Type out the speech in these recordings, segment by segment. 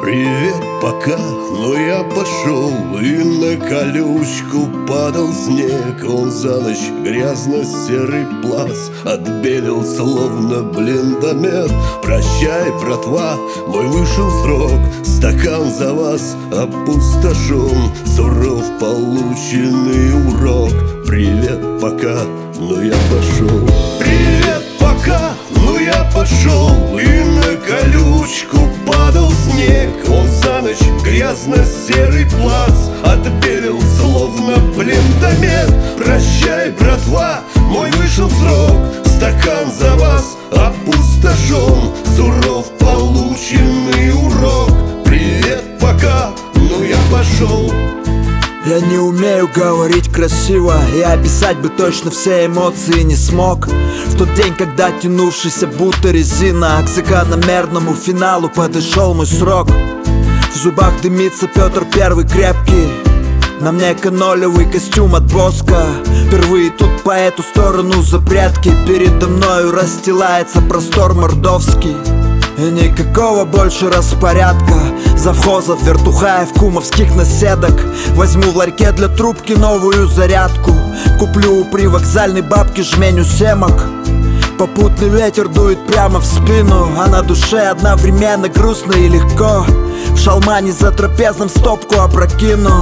Привет, пока, но я пошел, и на колючку падал снег. Он за ночь грязно-серый плац отбелил, словно блиндомет. Прощай, братва, мой вышел срок, стакан за вас опустошен. Суров полученный урок. Привет, пока, но я пошел. Привет, пока, но я пошел, и на колючку падал снег. Он за ночь грязно-серый плац отбелил, словно блиндомет. Прощай, братва, мой вышел срок, стакан за вас опустошен. Суров полученный урок. Привет, пока, но я пошел. Я не умею говорить красиво, и описать бы точно все эмоции не смог. В тот день, когда тянувшийся будто резина к закономерному финалу подошел мой срок. В зубах дымится Петр Первый крепкий, на мне канолевый костюм от Боска. Впервые тут по эту сторону запретки, передо мною расстилается простор мордовский. И никакого больше распорядка, завхозов, вертухаев, кумовских наседок. Возьму в ларьке для трубки новую зарядку, куплю у привокзальной бабки жменю семок. Попутный ветер дует прямо в спину, а на душе одновременно грустно и легко. В шалмане за трапезным стопку опрокину.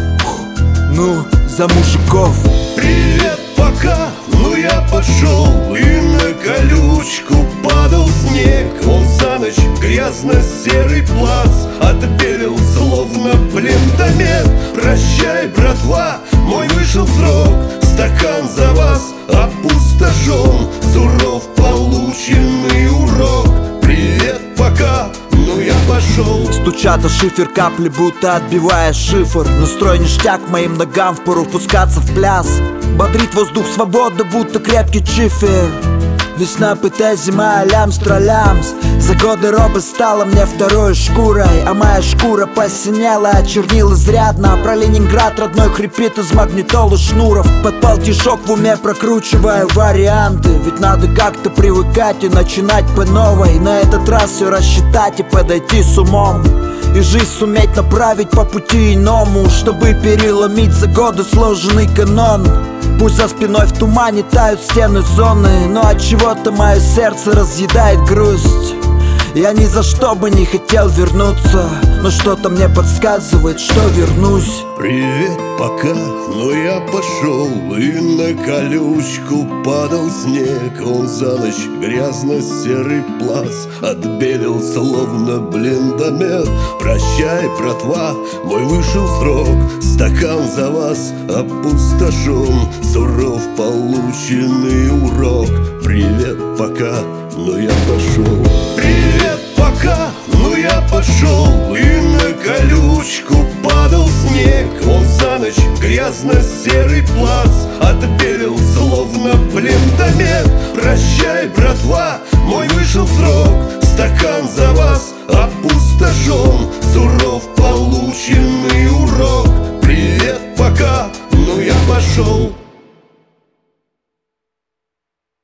Ну, за мужиков. Привет, пока, но я пошел, и на колючку падал снег. Он за ночь грязно-серый плац отбелил, словно блиндомет. Прощай, братва, мой вышел срок, стакан за вас опустошен. Суров полученный урок. Привет, пока, но я пошел. Стучат о шифер капли, будто отбивая шифр. Настрой ништяк, моим ногам впору пускаться в пляс. Бодрит воздух свобода, будто крепкий чифер. Весна ПТ, зима лямс-тролямс. За годы робы стала мне второй шкурой, а моя шкура посинела, очернила изрядно. Про Ленинград родной хрипит из магнитолы шнуров. Подпал тишок в уме, прокручивая варианты. Ведь надо как-то привыкать и начинать по новой. На этот раз все рассчитать и подойти с умом, и жизнь суметь направить по пути иному, чтобы переломить за годы сложенный канон. Пусть за спиной в тумане тают стены зоны, но от чего-то мое сердце разъедает грусть. Я ни за что бы не хотел вернуться, но что-то мне подсказывает, что вернусь. Привет, пока, но я пошел, и на колючку падал снег. Он за ночь грязно-серый плац отбелил, словно блиндомет. Прощай, братва, мой вышел срок, стакан за вас опустошен. Суров полученный урок. Привет, пока, но я пошел. Привет, пока, но я пошел, и на колючку падал снег. Он за ночь грязно-серый плац отбелил, словно блиндомет. Прощай, братва, мой вышел срок, стакан за вас опустошен. Суров полученный урок. Привет, пока, но я пошел.